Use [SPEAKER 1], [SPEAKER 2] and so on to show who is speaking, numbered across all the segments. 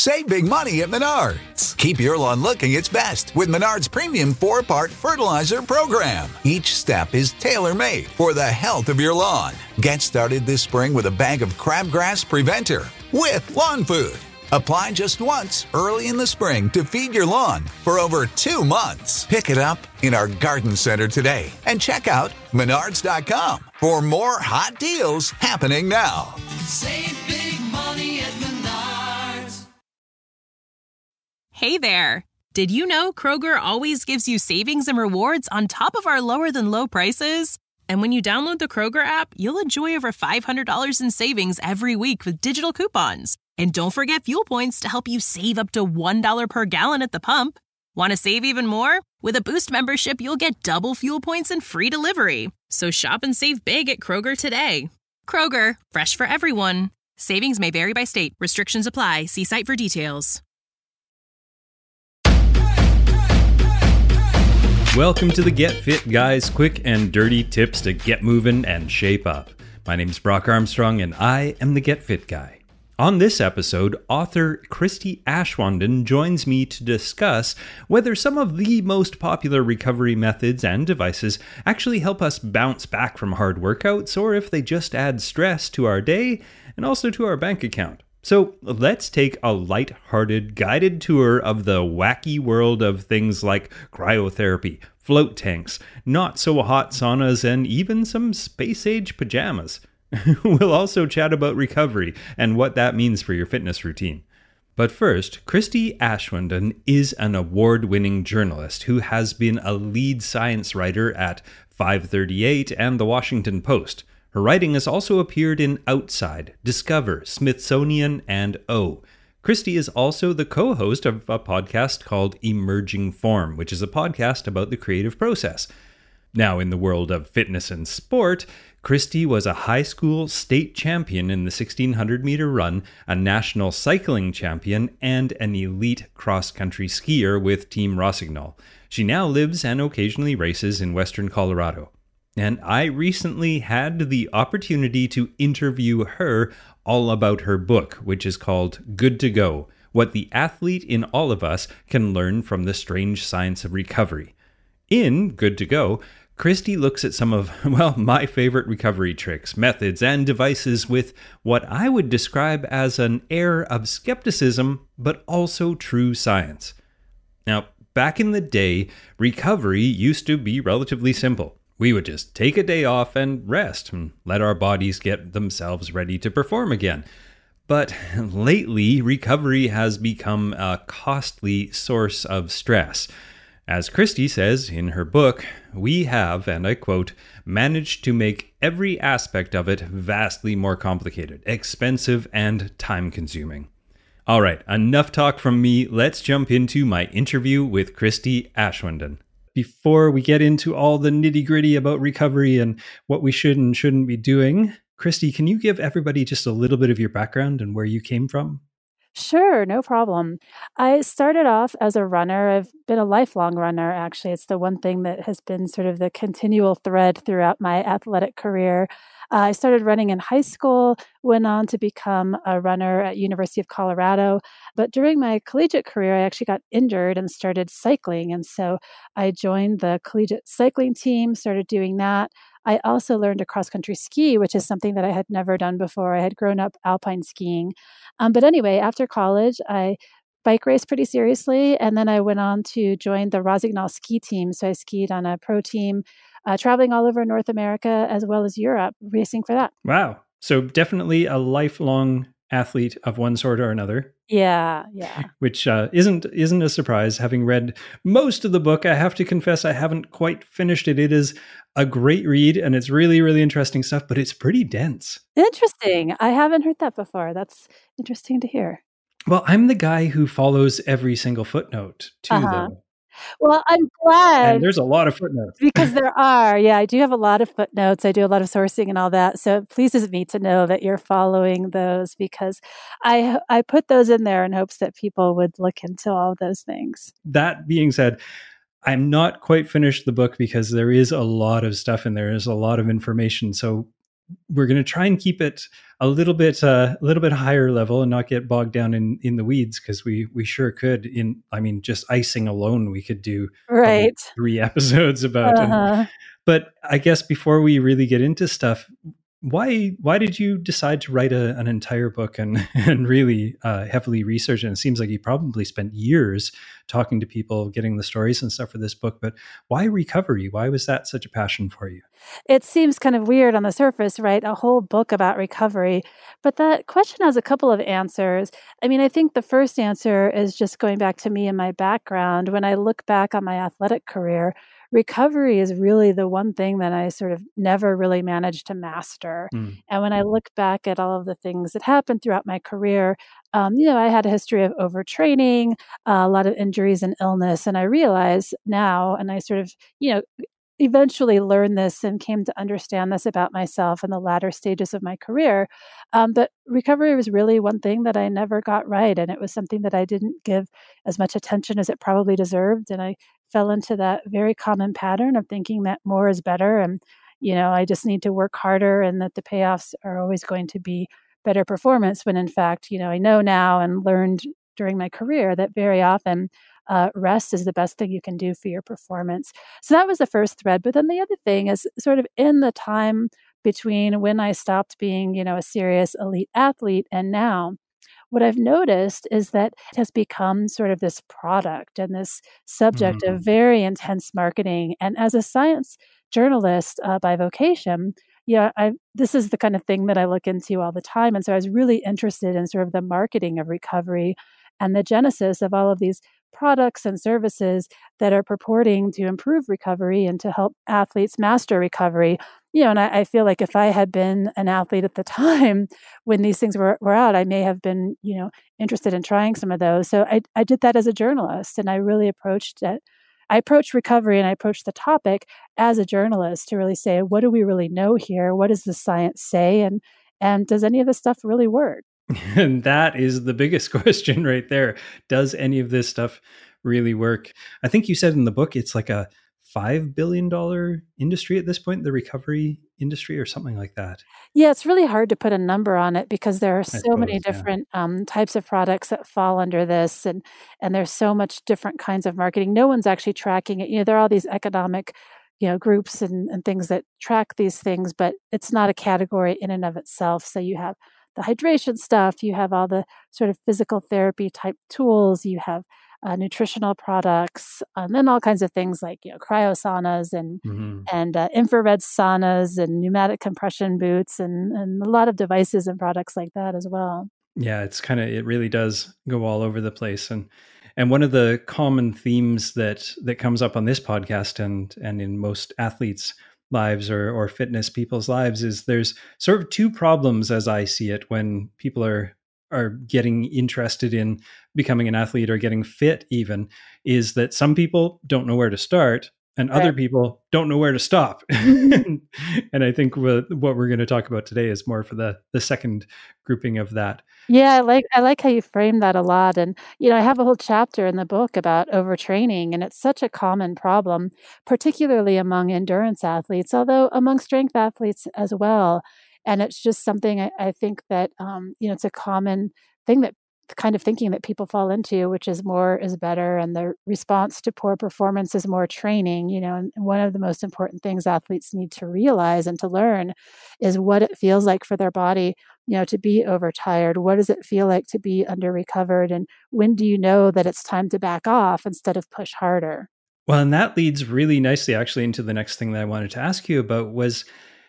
[SPEAKER 1] Save big money at Menards. Keep your lawn looking its best with Menards Premium 4-Part Fertilizer Program. Each step is tailor-made for the health of your lawn. Get started this spring with a bag of Crabgrass Preventer with lawn food. Apply just once early in the spring to feed your lawn for over 2 months. Pick it up in our garden center today and check out Menards.com for more hot deals happening now.
[SPEAKER 2] Save big money at Menards.
[SPEAKER 3] Hey there. Did you know Kroger always gives you savings and rewards on top of our lower than low prices? And when you download the Kroger app, you'll enjoy over $500 in savings every week with digital coupons. And don't forget fuel points to help you save up to $1 per gallon at the pump. Want to save even more? With a Boost membership, you'll get double fuel points and free delivery. So shop and save big at Kroger today. Kroger, fresh for everyone. Savings may vary by state. Restrictions apply. See site for details.
[SPEAKER 4] Welcome to the Get Fit Guys, quick and dirty tips to get moving and shape up. My name's Brock Armstrong and I am the Get Fit Guy. On this episode, author Kristy Aschwanden joins me to discuss whether some of the most popular recovery methods and devices actually help us bounce back from hard workouts, or if they just add stress to our day and also to our bank account. So let's take a light-hearted guided tour of the wacky world of things like cryotherapy, float tanks, not-so-hot saunas, and even some space-age pajamas. We'll also chat about recovery and what that means for your fitness routine. But first, Kristy Aschwanden is an award-winning journalist who has been a lead science writer at 538 and The Washington Post. Her writing has also appeared in Outside, Discover, Smithsonian, and O. Kristy is also the co-host of a podcast called Emerging Form, which is a podcast about the creative process. Now, in the world of fitness and sport, Kristy was a high school state champion in the 1600-meter run, a national cycling champion, and an elite cross-country skier with Team Rossignol. She now lives and occasionally races in western Colorado. And I recently had the opportunity to interview her all about her book, which is called Good to Go: What the Athlete in All of Us Can Learn from the Strange Science of Recovery. In Good to Go, Kristy looks at some of, my favorite recovery tricks, methods, and devices with what I would describe as an air of skepticism, but also true science. Now, back in the day, recovery used to be relatively simple. We would just take a day off and rest and let our bodies get themselves ready to perform again. But lately, recovery has become a costly source of stress. As Kristy says in her book, we have, and I quote, managed to make every aspect of it vastly more complicated, expensive, and time-consuming. All right, enough talk from me. Let's jump into my interview with Kristy Aschwanden. Before we get into all the nitty-gritty about recovery and what we should and shouldn't be doing, Kristy, can you give everybody just a little bit of your background and where you came from?
[SPEAKER 5] Sure, no problem. I started off as a runner. I've been a lifelong runner, actually. It's the one thing that has been sort of the continual thread throughout my athletic career. I started running in high school, went on to become a runner at University of Colorado. But during my collegiate career, I actually got injured and started cycling. And so I joined the collegiate cycling team, started doing that. I also learned to cross-country ski, which is something that I had never done before. I had grown up alpine skiing. But anyway, after college, I bike raced pretty seriously, and then I went on to join the Rossignol ski team. So I skied on a pro team, traveling all over North America as well as Europe, racing for that.
[SPEAKER 4] Wow. So definitely a lifelong athlete of one sort or another.
[SPEAKER 5] Yeah.
[SPEAKER 4] Which isn't a surprise. Having read most of the book, I have to confess I haven't quite finished it. It is a great read, and it's really, really interesting stuff, but it's pretty dense.
[SPEAKER 5] Interesting. I haven't heard that before. That's interesting to hear.
[SPEAKER 4] Well, I'm the guy who follows every single footnote too, though.
[SPEAKER 5] Well, I'm glad.
[SPEAKER 4] And there's a lot of footnotes.
[SPEAKER 5] Because there are. Yeah, I do have a lot of footnotes. I do a lot of sourcing and all that. So it pleases me to know that you're following those, because I put those in there in hopes that people would look into all of those things.
[SPEAKER 4] That being said, I'm not quite finished the book because there is a lot of stuff in there. There's a lot of information. So we're going to try and keep it a little bit higher level and not get bogged down in the weeds, because we sure could. Just icing alone, we could do probably
[SPEAKER 5] Right.
[SPEAKER 4] 3 episodes about.
[SPEAKER 5] Uh-huh.
[SPEAKER 4] But I guess before we really get into stuff, why did you decide to write an entire book and really heavily research it? And it seems like you probably spent years talking to people, getting the stories and stuff for this book. But why recovery? Why was that such a passion for you?
[SPEAKER 5] It seems kind of weird on the surface, right? A whole book about recovery. But that question has a couple of answers. I mean, I think the first answer is just going back to me and my background. When I look back on my athletic career, recovery is really the one thing that I sort of never really managed to master.
[SPEAKER 4] Mm.
[SPEAKER 5] And when I look back at all of the things that happened throughout my career, I had a history of overtraining, a lot of injuries and illness. And I realize now, and I sort of, eventually learned this and came to understand this about myself in the latter stages of my career. But recovery was really one thing that I never got right. And it was something that I didn't give as much attention as it probably deserved. And I fell into that very common pattern of thinking that more is better. And, I just need to work harder and that the payoffs are always going to be better performance. When in fact, I know now and learned during my career that very often rest is the best thing you can do for your performance. So that was the first thread. But then the other thing is sort of in the time between when I stopped being, a serious elite athlete and now, what I've noticed is that it has become sort of this product and this subject of very intense marketing. And as a science journalist by vocation, this is the kind of thing that I look into all the time. And so I was really interested in sort of the marketing of recovery and the genesis of all of these products and services that are purporting to improve recovery and to help athletes master recovery. And I feel like if I had been an athlete at the time when these things were out, I may have been, interested in trying some of those. So I did that as a journalist, and I really approached it. I approached recovery and I approached the topic as a journalist to really say, what do we really know here? What does the science say? And does any of this stuff really work?
[SPEAKER 4] And that is the biggest question right there. Does any of this stuff really work? I think you said in the book it's like a $5 billion industry at this point, the recovery industry or something like that.
[SPEAKER 5] Yeah, it's really hard to put a number on it because there are
[SPEAKER 4] I
[SPEAKER 5] so many
[SPEAKER 4] suppose, yeah.
[SPEAKER 5] different types of products that fall under this, and there's so much different kinds of marketing. No one's actually tracking it. There are all these economic, groups and things that track these things, but it's not a category in and of itself. So you have the hydration stuff, you have all the sort of physical therapy type tools, you have nutritional products, and then all kinds of things like cryosaunas and infrared saunas and pneumatic compression boots and a lot of devices and products like that as well.
[SPEAKER 4] Yeah, it really does go all over the place. And one of the common themes that comes up on this podcast and in most athletes' lives or fitness people's lives is there's sort of 2 problems as I see it when people are getting interested in becoming an athlete or getting fit even, is that some people don't know where to start and other people don't know where to stop. And I think what we're going to talk about today is more for the second grouping of that.
[SPEAKER 5] Yeah, I like how you frame that a lot. And I have a whole chapter in the book about overtraining, and it's such a common problem, particularly among endurance athletes, although among strength athletes as well. And it's just something I think that it's a common thing, that kind of thinking that people fall into, which is more is better, and the response to poor performance is more training. And one of the most important things athletes need to realize and to learn is what it feels like for their body, to be overtired. What does it feel like to be under recovered? And when do you know that it's time to back off instead of push harder?
[SPEAKER 4] Well, and that leads really nicely actually into the next thing that I wanted to ask you about was,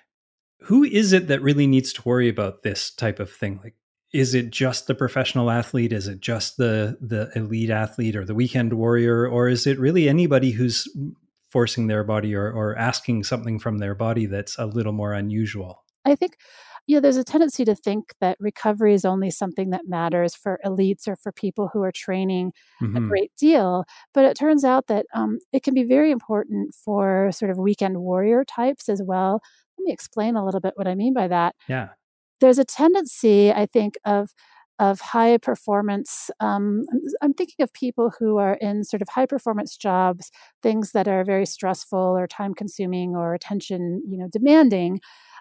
[SPEAKER 4] who is it that really needs to worry about this type of thing? Like, is it just the professional athlete? Is it just the elite athlete or the weekend warrior? Or is it really anybody who's forcing their body or asking something from their body that's a little more unusual?
[SPEAKER 5] I think, there's a tendency to think that recovery is only something that matters for elites or for people who are training a great deal. But it turns out that it can be very important for sort of weekend warrior types as well. Let me explain a little bit what I mean by that.
[SPEAKER 4] Yeah.
[SPEAKER 5] There's a tendency, I think, of high performance. I'm thinking of people who are in sort of high performance jobs, things that are very stressful or time consuming or attention, demanding.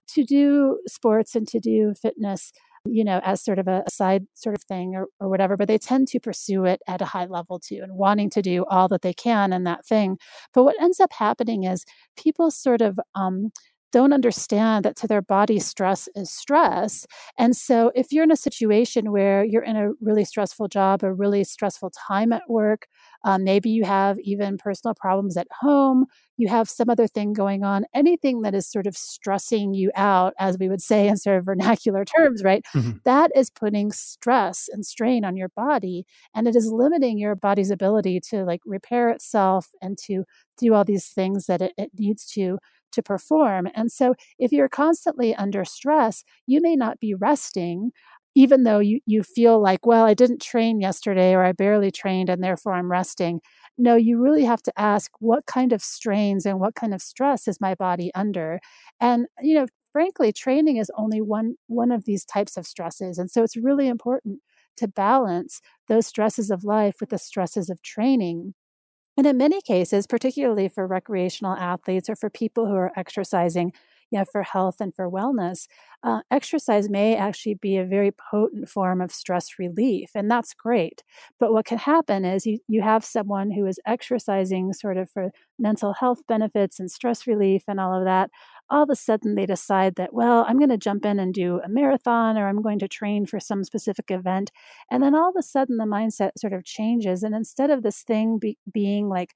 [SPEAKER 5] to do sports and to do fitness, as sort of a side sort of thing or whatever, but they tend to pursue it at a high level too and wanting to do all that they can in that thing. But what ends up happening is people sort of don't understand that to their body, stress is stress. And so if you're in a situation where you're in a really stressful job, a really stressful time at work, maybe you have even personal problems at home, you have some other thing going on, anything that is sort of stressing you out, as we would say in sort of vernacular terms, right?
[SPEAKER 4] Mhm.
[SPEAKER 5] That is putting stress and strain on your body, and it is limiting your body's ability to like repair itself and to do all these things that it needs to perform. And so if you're constantly under stress, you may not be resting, even though you feel like, well, I didn't train yesterday or I barely trained and therefore I'm resting. No, you really have to ask what kind of strains and what kind of stress is my body under. And, frankly, training is only one of these types of stresses. And so it's really important to balance those stresses of life with the stresses of training. And in many cases, particularly for recreational athletes or for people who are exercising, for health and for wellness, exercise may actually be a very potent form of stress relief, and that's great. But what can happen is you have someone who is exercising sort of for mental health benefits and stress relief and all of that. All of a sudden, they decide that, well, I'm going to jump in and do a marathon or I'm going to train for some specific event. And then all of a sudden, the mindset sort of changes. And instead of this thing being like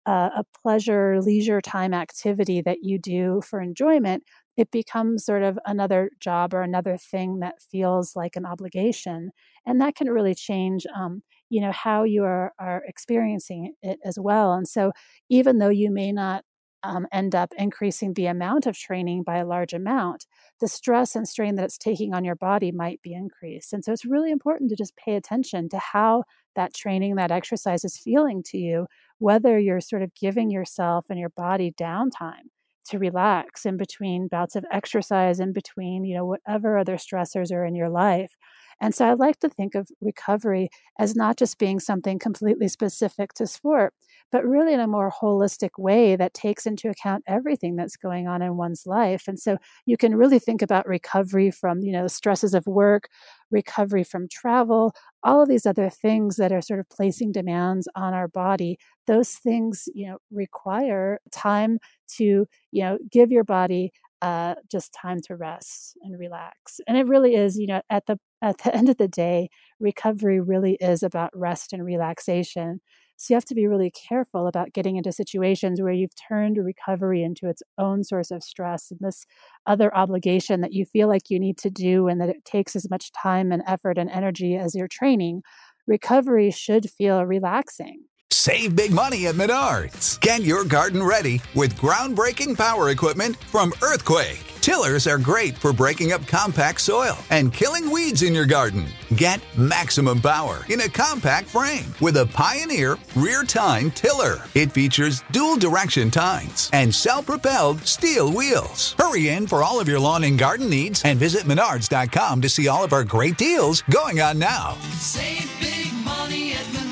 [SPEAKER 5] a pleasure, leisure time activity that you do for enjoyment, it becomes sort of another job or another thing that feels like an obligation. And that can really change, how you are experiencing it as well. And so even though you may not end up increasing the amount of training by a large amount, the stress and strain that it's taking on your body might be increased. And so it's really important to just pay attention to how that training, that exercise is feeling to you, whether you're sort of giving yourself and your body downtime to relax in between bouts of exercise, in between, whatever other stressors are in your life. And so I like to think of recovery as not just being something completely specific to sport, but really in a more holistic way that takes into account everything that's going on in one's life. And so you can really think about recovery from, stresses of work, recovery from travel, all of these other things that are sort of placing demands on our body. Those things, require time to, give your body just time to rest and relax. And it really is, at the end of the day, recovery really is about rest and relaxation. So you have to be really careful about getting into situations where you've turned recovery into its own source of stress and this other obligation that you feel like you need to do and that it takes as much time and effort and energy as your training. Recovery should feel relaxing.
[SPEAKER 1] Save big money at Menards. Get your garden ready with groundbreaking power equipment from Earthquake. Tillers are great for breaking up compact soil and killing weeds in your garden. Get maximum power in a compact frame with a Pioneer rear tine tiller. It features dual direction tines and self-propelled steel wheels. Hurry in for all of your lawn and garden needs and visit Menards.com to see all of our great deals going on now.
[SPEAKER 2] Save big money at Menards.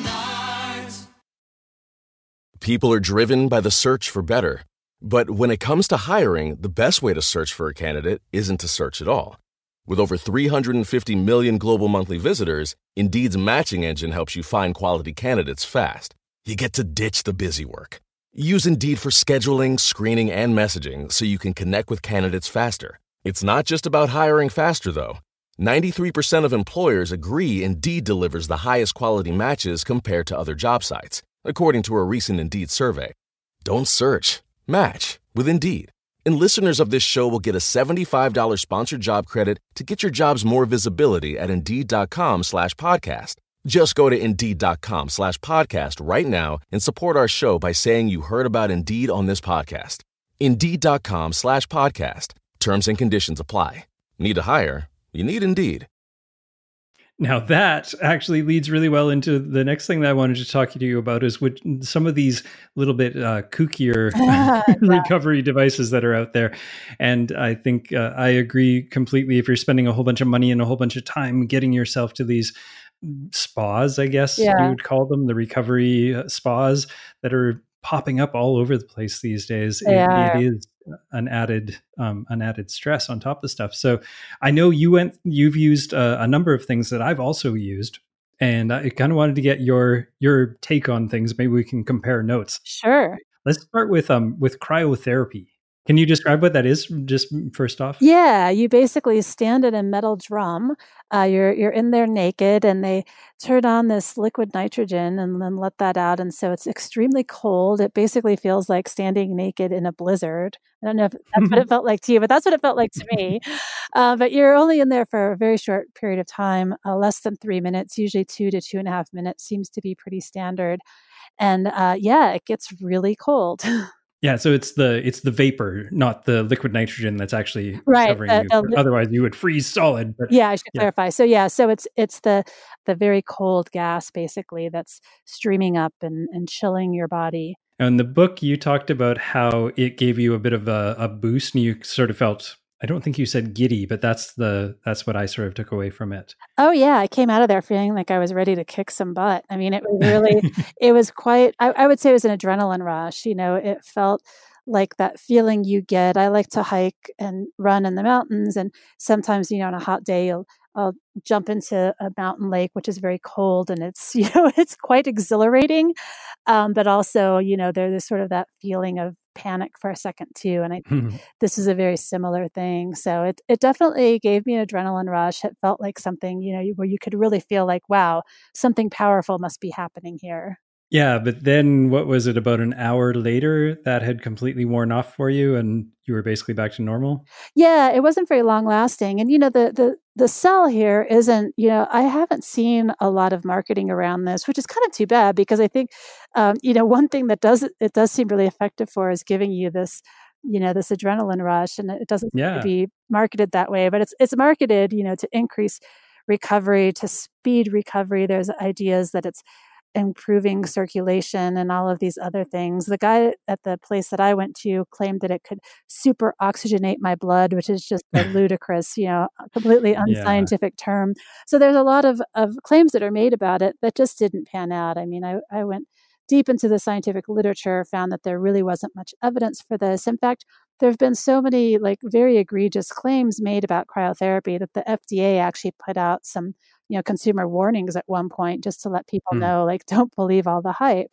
[SPEAKER 6] People are driven by the search for better. But when it comes to hiring, the best way to search for a candidate isn't to search at all. With over 350 million global monthly visitors, Indeed's matching engine helps you find quality candidates fast. You get to ditch the busy work. Use Indeed for scheduling, screening, and messaging so you can connect with candidates faster. It's not just about hiring faster, though. 93% of employers agree Indeed delivers the highest quality matches compared to other job sites, according to a recent Indeed survey. Don't search. Match with Indeed. And listeners of this show will get a $75 sponsored job credit to get your jobs more visibility at Indeed.com/podcast. Just go to Indeed.com/podcast right now and support our show by saying you heard about Indeed on this podcast. Indeed.com/podcast. Terms and conditions apply. Need to hire? You need Indeed.
[SPEAKER 4] Now that actually leads really well into the next thing that I wanted to talk to you about is which, some of these little bit kookier recovery devices that are out there. And I think I agree completely. If you're spending a whole bunch of money and a whole bunch of time getting yourself to these spas, I guess you would call them, the recovery spas that are popping up all over the place these days. It is an added stress on top of stuff. So I know you've used a number of things that I've also used, and I kind of wanted to get your take on things. Maybe we can compare notes.
[SPEAKER 5] Sure.
[SPEAKER 4] Let's start with cryotherapy. Can you describe what that is, just first off?
[SPEAKER 5] Yeah, you basically stand in a metal drum. You're in there naked, and they turn on this liquid nitrogen and then let that out, and so it's extremely cold. It basically feels like standing naked in a blizzard. I don't know if that's what it felt like to you, but that's what it felt like to me. But you're only in there for a very short period of time, less than 3 minutes. Usually 2 to 2.5 minutes seems to be pretty standard. And yeah, it gets really cold.
[SPEAKER 4] Yeah, so it's the vapor, not the liquid nitrogen that's actually
[SPEAKER 5] Right.
[SPEAKER 4] covering you. Otherwise, you would freeze solid. But
[SPEAKER 5] Yeah, I should clarify. So it's the very cold gas basically that's streaming up and chilling your body.
[SPEAKER 4] in the book, you talked about how it gave you a bit of a boost, and you sort of felt. I don't think you said giddy, but that's what I sort of took away from it.
[SPEAKER 5] Oh yeah, I came out of there feeling like I was ready to kick some butt. I mean, it was really, it was quite. I would say it was an adrenaline rush. It felt like that feeling you get. I like to hike and run in the mountains, and sometimes, on a hot day, I'll jump into a mountain lake, which is very cold, and it's it's quite exhilarating, but also there's sort of that feeling of panic for a second too, and I think this is a very similar thing. So it definitely gave me an adrenaline rush. It felt like something where you could really feel like, wow, something powerful must be happening here.
[SPEAKER 4] Yeah, but then what was it, about an hour later that had completely worn off for you and you were basically back to normal?
[SPEAKER 5] Yeah, it wasn't very long lasting. And the sell here isn't, I haven't seen a lot of marketing around this, which is kind of too bad because I think one thing that it does seem really effective for is giving you this, this adrenaline rush, and it doesn't seem to be marketed that way, but it's marketed, to increase recovery, to speed recovery. There's ideas that it's improving circulation and all of these other things. The guy at the place that I went to claimed that it could super oxygenate my blood, which is just a ludicrous, completely unscientific term. So there's a lot of claims that are made about it that just didn't pan out. I mean, I went deep into the scientific literature, found that there really wasn't much evidence for this. In fact, there have been so many very egregious claims made about cryotherapy that the FDA actually put out some consumer warnings at one point just to let people know, don't believe all the hype.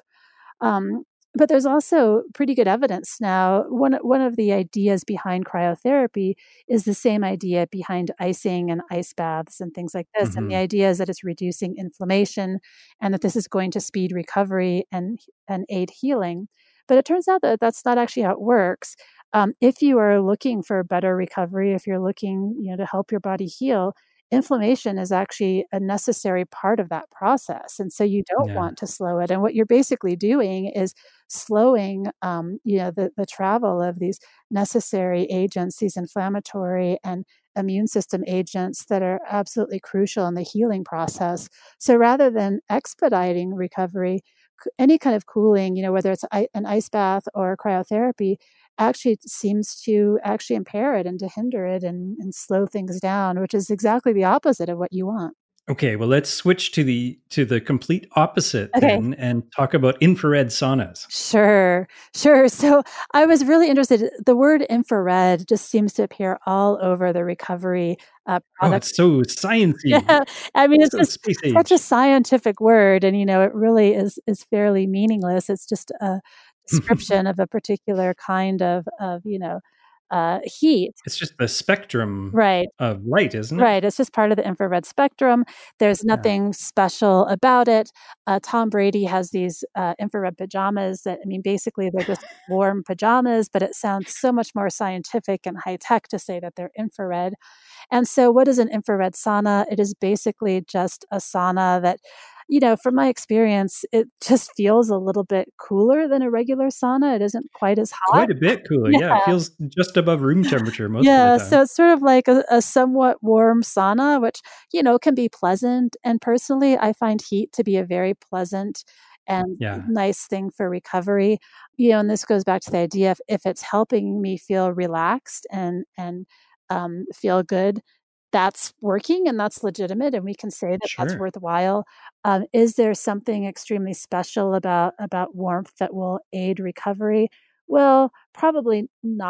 [SPEAKER 5] But there's also pretty good evidence now. One of the ideas behind cryotherapy is the same idea behind icing and ice baths and things like this. And the idea is that it's reducing inflammation and that this is going to speed recovery and aid healing. But it turns out that that's not actually how it works. If you are looking for better recovery, if you're looking, to help your body heal, inflammation is actually a necessary part of that process. And so you don't want to slow it. And what you're basically doing is slowing, the travel of these necessary agents, these inflammatory and immune system agents that are absolutely crucial in the healing process. So rather than expediting recovery, any kind of cooling, whether it's an ice bath or cryotherapy, actually seems to actually impair it and to hinder it and slow things down, which is exactly the opposite of what you want.
[SPEAKER 4] Okay, well, let's switch to the complete opposite then and talk about infrared saunas.
[SPEAKER 5] Sure. So I was really interested. The word infrared just seems to appear all over the recovery product.
[SPEAKER 4] Oh, it's so sciencey.
[SPEAKER 5] Yeah, I mean, it's
[SPEAKER 4] so
[SPEAKER 5] just such a scientific word, and it really is fairly meaningless. It's just a description of a particular kind of heat.
[SPEAKER 4] It's just the spectrum
[SPEAKER 5] Right.
[SPEAKER 4] of light, isn't it?
[SPEAKER 5] Right. It's just part of the infrared spectrum. There's nothing special about it. Tom Brady has these infrared pajamas that, basically they're just warm pajamas, but it sounds so much more scientific and high tech to say that they're infrared. And so what is an infrared sauna? It is basically just a sauna that, from my experience, it just feels a little bit cooler than a regular sauna. It isn't quite as hot.
[SPEAKER 4] Quite a bit cooler. Yeah, it feels just above room temperature most of the time.
[SPEAKER 5] So it's sort of like a somewhat warm sauna, which, can be pleasant. And personally, I find heat to be a very pleasant and nice thing for recovery. And this goes back to the idea if it's helping me feel relaxed and feel good, that's working and that's legitimate, and we can say that that's worthwhile. Is there something extremely special about warmth that will aid recovery? Well, probably not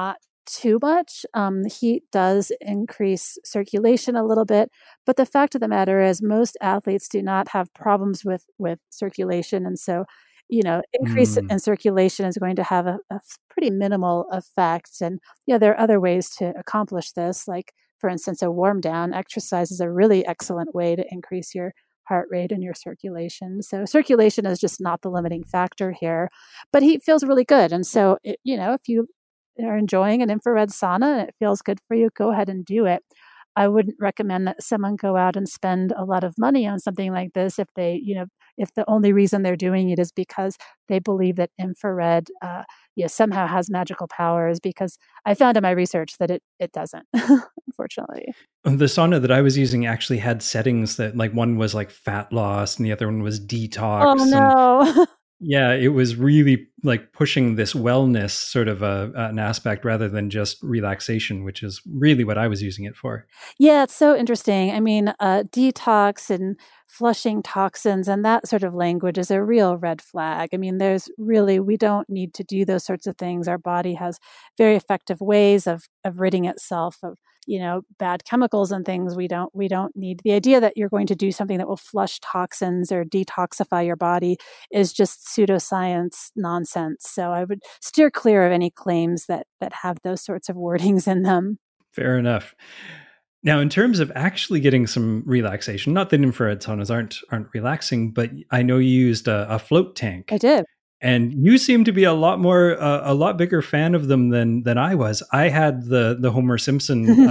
[SPEAKER 5] too much. The heat does increase circulation a little bit, but the fact of the matter is most athletes do not have problems with circulation. And so, increase
[SPEAKER 4] Mm.
[SPEAKER 5] in circulation is going to have a pretty minimal effect. And, there are other ways to accomplish this, like, for instance, a warm down exercise is a really excellent way to increase your heart rate and your circulation. So circulation is just not the limiting factor here, but heat feels really good. And so, if you are enjoying an infrared sauna and it feels good for you, go ahead and do it. I wouldn't recommend that someone go out and spend a lot of money on something like this if if the only reason they're doing it is because they believe that infrared, somehow has magical powers. Because I found in my research that it doesn't, unfortunately.
[SPEAKER 4] The sauna that I was using actually had settings that, like, one was like fat loss and the other one was
[SPEAKER 5] Oh
[SPEAKER 4] detox. And
[SPEAKER 5] no.
[SPEAKER 4] yeah, it was really like pushing this wellness sort of an aspect rather than just relaxation, which is really what I was using it for.
[SPEAKER 5] Yeah, it's so interesting. I mean, detox and flushing toxins and that sort of language is a real red flag. I mean, we don't need to do those sorts of things. Our body has very effective ways of ridding itself of, bad chemicals and things. We don't need the idea that you're going to do something that will flush toxins or detoxify your body is just pseudoscience nonsense. So I would steer clear of any claims that have those sorts of wordings in them.
[SPEAKER 4] Fair enough. Now, in terms of actually getting some relaxation, not that infrared saunas aren't relaxing, but I know you used a float
[SPEAKER 5] I
[SPEAKER 4] tank,
[SPEAKER 5] did.
[SPEAKER 4] and you seem to be a lot bigger fan of them than I was. I had the Homer Simpson.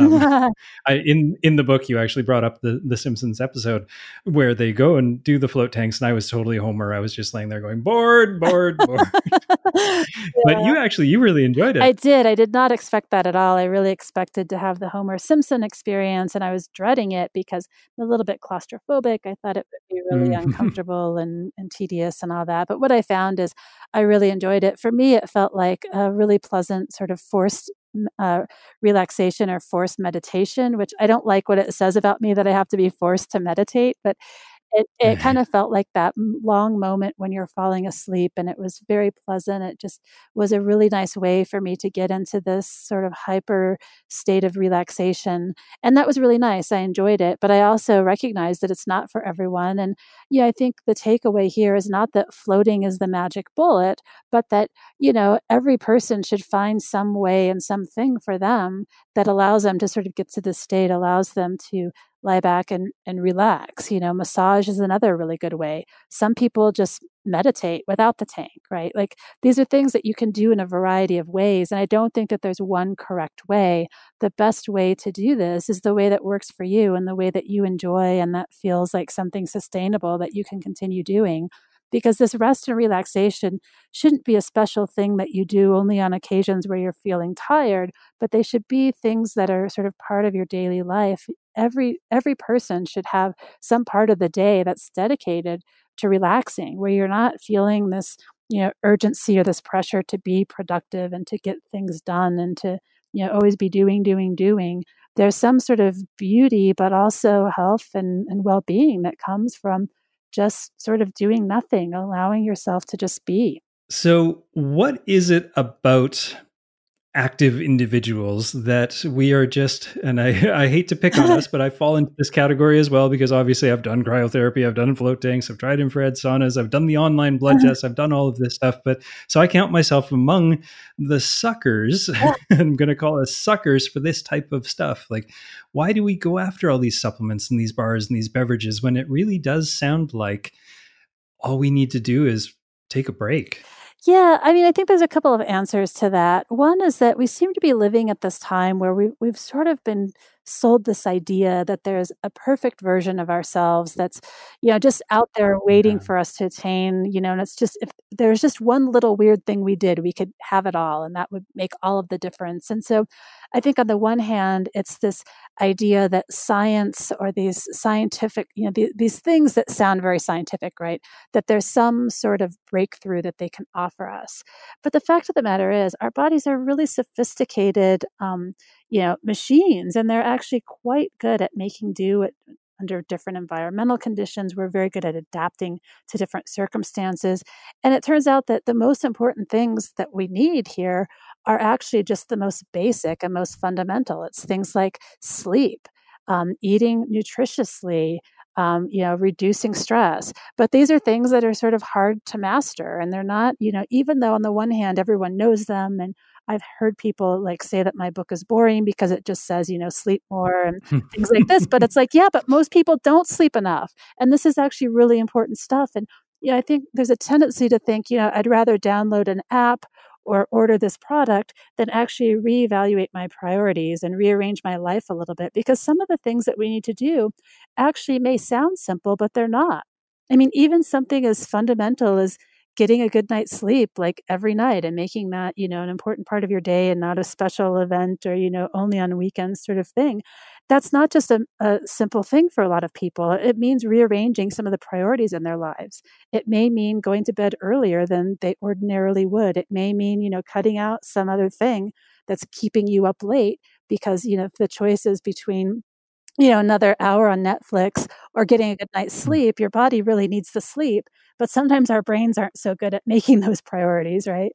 [SPEAKER 4] In the book, you actually brought up the Simpsons episode where they go and do the float tanks, and I was totally Homer. I was just laying there going bored, bored, bored. But
[SPEAKER 5] Yeah.
[SPEAKER 4] you really enjoyed
[SPEAKER 5] I
[SPEAKER 4] it.
[SPEAKER 5] did. I did not expect that at all. I really expected to have the Homer Simpson experience, and I was dreading it because I'm a little bit claustrophobic. I thought it would be really
[SPEAKER 4] Mm.
[SPEAKER 5] uncomfortable and tedious and all that. But what I found is I really enjoyed it. For me, it felt like a really pleasant sort of forced relaxation or forced meditation, which I don't like what it says about me that I have to be forced to meditate, but it kind of felt like that long moment when you're falling asleep, and it was very pleasant. It just was a really nice way for me to get into this sort of hyper state of relaxation, and that was really nice. I enjoyed it, but I also recognize that it's not for everyone. And yeah, I think the takeaway here is not that floating is the magic bullet, but that, every person should find some way and something for them that allows them to sort of get to this state, allows them to lie back and relax. Massage is another really good way. Some people just meditate without the tank, right? Like, these are things that you can do in a variety of ways. And I don't think that there's one correct way. The best way to do this is the way that works for you and the way that you enjoy and that feels like something sustainable that you can continue doing. Because this rest and relaxation shouldn't be a special thing that you do only on occasions where you're feeling tired, but they should be things that are sort of part of your daily life. Every person should have some part of the day that's dedicated to relaxing, where you're not feeling this, urgency or this pressure to be productive and to get things done and to, always be doing, doing, doing. There's some sort of beauty, but also health and well-being that comes from just sort of doing nothing, allowing yourself to just be.
[SPEAKER 4] So, what is it about active individuals that we are just, and I hate to pick on us, but I fall into this category as well because obviously I've done cryotherapy, I've done float tanks, I've tried infrared saunas, I've done the online blood tests, I've done all of this stuff. But so I count myself among the suckers. I'm going to call us suckers for this type of stuff. Like, why do we go after all these supplements and these bars and these beverages when it really does sound like all we need to do is take a break?
[SPEAKER 5] Yeah, I mean, I think there's a couple of answers to that. One is that we seem to be living at this time where we've sort of been sold this idea that there's a perfect version of ourselves that's, just out there waiting
[SPEAKER 4] Yeah.
[SPEAKER 5] for us to attain, and it's just, if there's just one little weird thing we did, we could have it all, and that would make all of the difference. And so I think on the one hand, it's this idea that science or these scientific, these things that sound very scientific, right? That there's some sort of breakthrough that they can offer us. But the fact of the matter is, our bodies are really sophisticated, machines, and they're actually quite good at making do under different environmental conditions. We're very good at adapting to different circumstances. And it turns out that the most important things that we need here are actually just the most basic and most fundamental. It's things like sleep, eating nutritiously, reducing stress. But these are things that are sort of hard to master. And they're not, even though on the one hand, everyone knows them. And I've heard people like say that my book is boring because it just says, sleep more and things like this. But it's like, yeah, but most people don't sleep enough. And this is actually really important stuff. And, I think there's a tendency to think, I'd rather download an app or order this product than actually reevaluate my priorities and rearrange my life a little bit, because some of the things that we need to do actually may sound simple, but they're not. I mean, even something as fundamental as getting a good night's sleep, like every night, and making that, an important part of your day and not a special event or, only on weekends sort of thing. That's not just a simple thing for a lot of people. It means rearranging some of the priorities in their lives. It may mean going to bed earlier than they ordinarily would. It may mean, cutting out some other thing that's keeping you up late because, if the choice is between another hour on Netflix or getting a good night's sleep, your body really needs the sleep. But sometimes our brains aren't so good at making those priorities, right?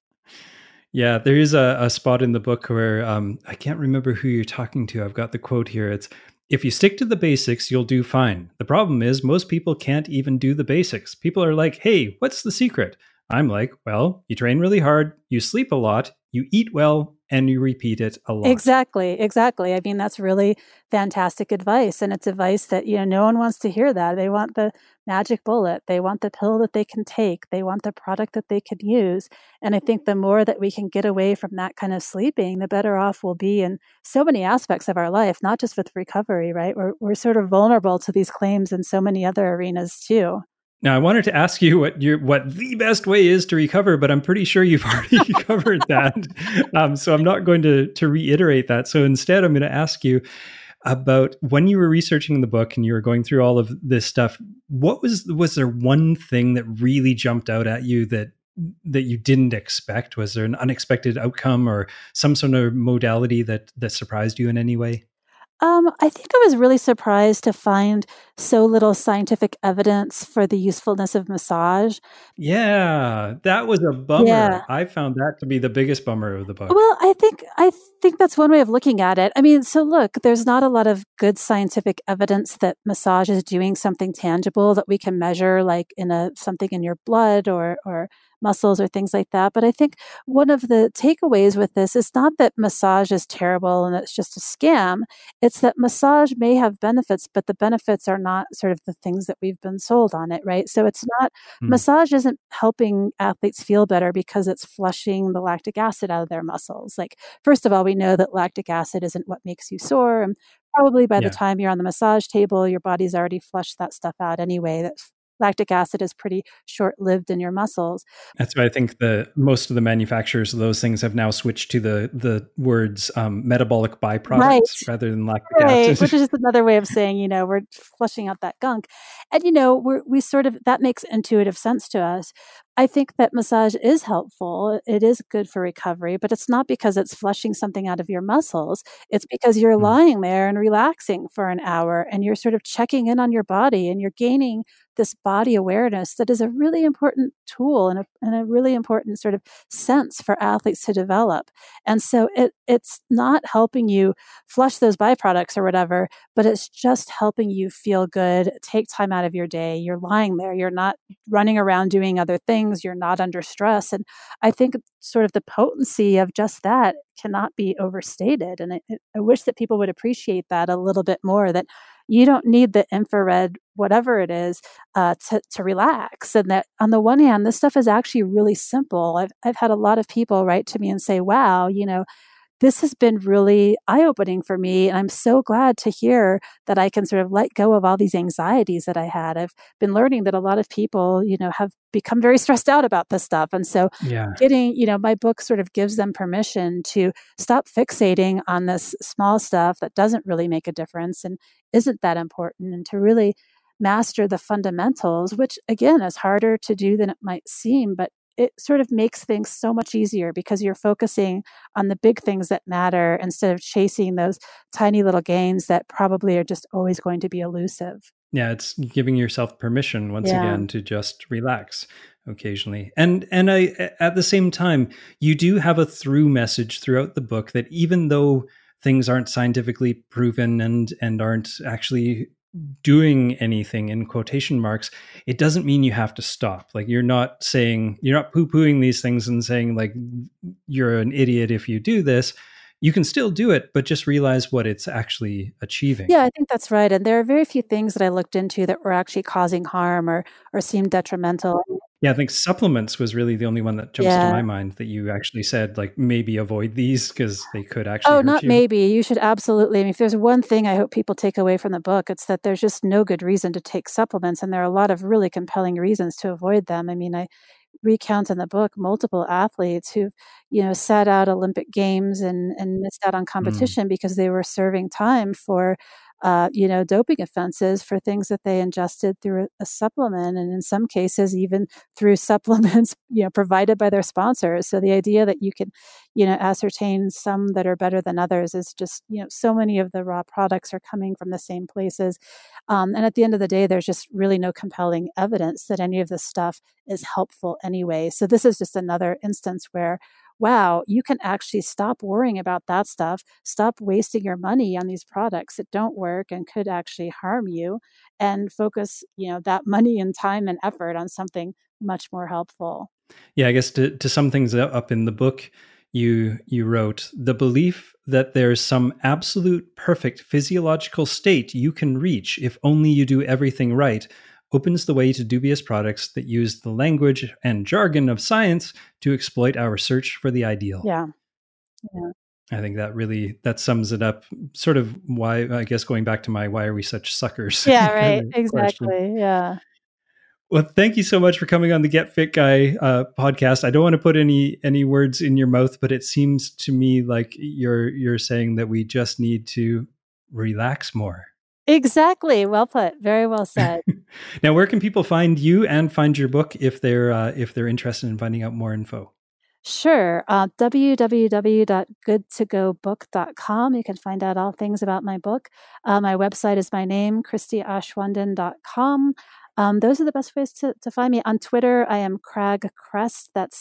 [SPEAKER 4] Yeah, there is a spot in the book where I can't remember who you're talking to. I've got the quote here. It's, if you stick to the basics, you'll do fine. The problem is most people can't even do the basics. People are like, hey, what's the secret? I'm like, well, you train really hard, you sleep a lot, you eat well, and you repeat it a lot.
[SPEAKER 5] Exactly. I mean, that's really fantastic advice. And it's advice that, no one wants to hear that. They want the magic bullet. They want the pill that they can take. They want the product that they can use. And I think the more that we can get away from that kind of sleeping, the better off we'll be in so many aspects of our life, not just with recovery, right? We're sort of vulnerable to these claims in so many other arenas too.
[SPEAKER 4] Now, I wanted to ask you what the best way is to recover, but I'm pretty sure you've already covered that. So I'm not going to reiterate that. So instead, I'm going to ask you about when you were researching the book and you were going through all of this stuff. What was there one thing that really jumped out at you that you didn't expect? Was there an unexpected outcome or some sort of modality that surprised you in any way?
[SPEAKER 5] I think I was really surprised to find so little scientific evidence for the usefulness of massage.
[SPEAKER 4] Yeah, that was a bummer.
[SPEAKER 5] Yeah.
[SPEAKER 4] I found that to be the biggest bummer of the book.
[SPEAKER 5] Well, I think that's one way of looking at it. I mean, so look, there's not a lot of good scientific evidence that massage is doing something tangible that we can measure, like in something in your blood or muscles or things like that. But I think one of the takeaways with this is not that massage is terrible and it's just a scam. It's that massage may have benefits, but the benefits are not sort of the things that we've been sold on it, right? So it's not, massage isn't helping athletes feel better because it's flushing the lactic acid out of their muscles. Like, first of all, we know that lactic acid isn't what makes you sore. And probably by the time you're on the massage table, your body's already flushed that stuff out anyway. That lactic acid is pretty short-lived in your muscles.
[SPEAKER 4] That's why I think most of the manufacturers of those things have now switched to the words metabolic byproducts rather than lactic acid.
[SPEAKER 5] Which is just another way of saying, we're flushing out that gunk. And, we sort of, that makes intuitive sense to us. I think that massage is helpful. It is good for recovery, but it's not because it's flushing something out of your muscles. It's because you're lying there and relaxing for an hour and you're sort of checking in on your body and you're gaining this body awareness that is a really important tool and a really important sort of sense for athletes to develop. And so it's not helping you flush those byproducts or whatever, but it's just helping you feel good, take time out of your day. You're lying there. You're not running around doing other things. You're not under stress. And I think sort of the potency of just that cannot be overstated. And I wish that people would appreciate that a little bit more, that you don't need the infrared, whatever it is, to relax. And that on the one hand, this stuff is actually really simple. I've had a lot of people write to me and say, wow, this has been really eye-opening for me. And I'm so glad to hear that I can sort of let go of all these anxieties that I had. I've been learning that a lot of people, have become very stressed out about this stuff. And so getting, my book sort of gives them permission to stop fixating on this small stuff that doesn't really make a difference and isn't that important, and to really master the fundamentals, which again is harder to do than it might seem, but it sort of makes things so much easier because you're focusing on the big things that matter instead of chasing those tiny little gains that probably are just always going to be elusive.
[SPEAKER 4] Yeah, it's giving yourself permission once
[SPEAKER 5] Yeah.
[SPEAKER 4] again to just relax occasionally. And I at the same time, you do have a through message throughout the book that even though things aren't scientifically proven and aren't actually doing anything in quotation marks, it doesn't mean you have to stop. Like you're not poo-pooing these things and saying like you're an idiot if you do this. You can still do it, but just realize what it's actually achieving.
[SPEAKER 5] Yeah, I think that's right. And there are very few things that I looked into that were actually causing harm or seemed detrimental.
[SPEAKER 4] Yeah, I think supplements was really the only one that jumps to my mind that you actually said, like, maybe avoid these because they could actually hurt
[SPEAKER 5] not
[SPEAKER 4] you.
[SPEAKER 5] maybe. You should absolutely. I mean, if there's one thing I hope people take away from the book, it's that there's just no good reason to take supplements. And there are a lot of really compelling reasons to avoid them. I mean, I recount in the book multiple athletes who've, sat out Olympic Games and missed out on competition because they were serving time for doping offenses for things that they ingested through a supplement, and in some cases even through supplements, provided by their sponsors. So the idea that you can, ascertain some that are better than others is just, so many of the raw products are coming from the same places. And at the end of the day, there's just really no compelling evidence that any of this stuff is helpful anyway. So this is just another instance where, wow, you can actually stop worrying about that stuff, stop wasting your money on these products that don't work and could actually harm you, and focus, that money and time and effort on something much more helpful.
[SPEAKER 4] Yeah, I guess to sum things up in the book, you wrote, the belief that there's some absolute perfect physiological state you can reach if only you do everything right opens the way to dubious products that use the language and jargon of science to exploit our search for the ideal.
[SPEAKER 5] Yeah.
[SPEAKER 4] I think that sums it up. Sort of why, I guess, going back to why are we such suckers?
[SPEAKER 5] Yeah, right.
[SPEAKER 4] Question.
[SPEAKER 5] Exactly. Yeah.
[SPEAKER 4] Well, thank you so much for coming on the Get Fit Guy podcast. I don't want to put any words in your mouth, but it seems to me like you're saying that we just need to relax more.
[SPEAKER 5] Exactly. Well put. Very well said.
[SPEAKER 4] Now, where can people find you and find your book if they're interested in finding out more info?
[SPEAKER 5] Sure. www.goodtogobook.com. You can find out all things about my book. My website is my name, KristiAshwanden.com. Those are the best ways to find me. On Twitter, I am Crag Crest. That's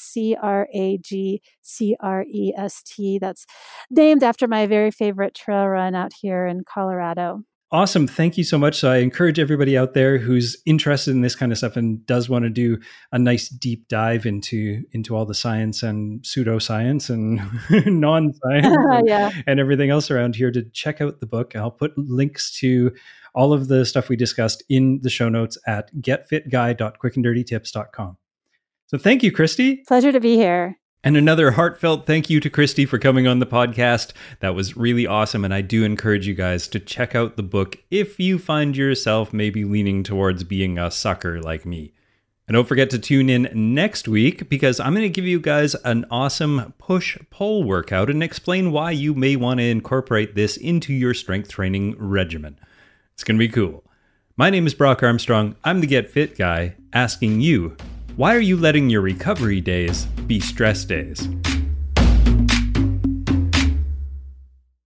[SPEAKER 5] CRAGCREST. That's named after my very favorite trail run out here in Colorado.
[SPEAKER 4] Awesome. Thank you so much. So I encourage everybody out there who's interested in this kind of stuff and does want to do a nice deep dive into all the science and pseudoscience and non-science and everything else around here to check out the book. I'll put links to all of the stuff we discussed in the show notes at getfitguy.quickanddirtytips.com. So thank you, Kristi.
[SPEAKER 5] Pleasure to be here.
[SPEAKER 4] And another heartfelt thank you to Kristi for coming on the podcast. That was really awesome. And I do encourage you guys to check out the book if you find yourself maybe leaning towards being a sucker like me. And don't forget to tune in next week because I'm going to give you guys an awesome push-pull workout and explain why you may want to incorporate this into your strength training regimen. It's going to be cool. My name is Brock Armstrong. I'm the Get Fit Guy, asking you, why are you letting your recovery days be stress days?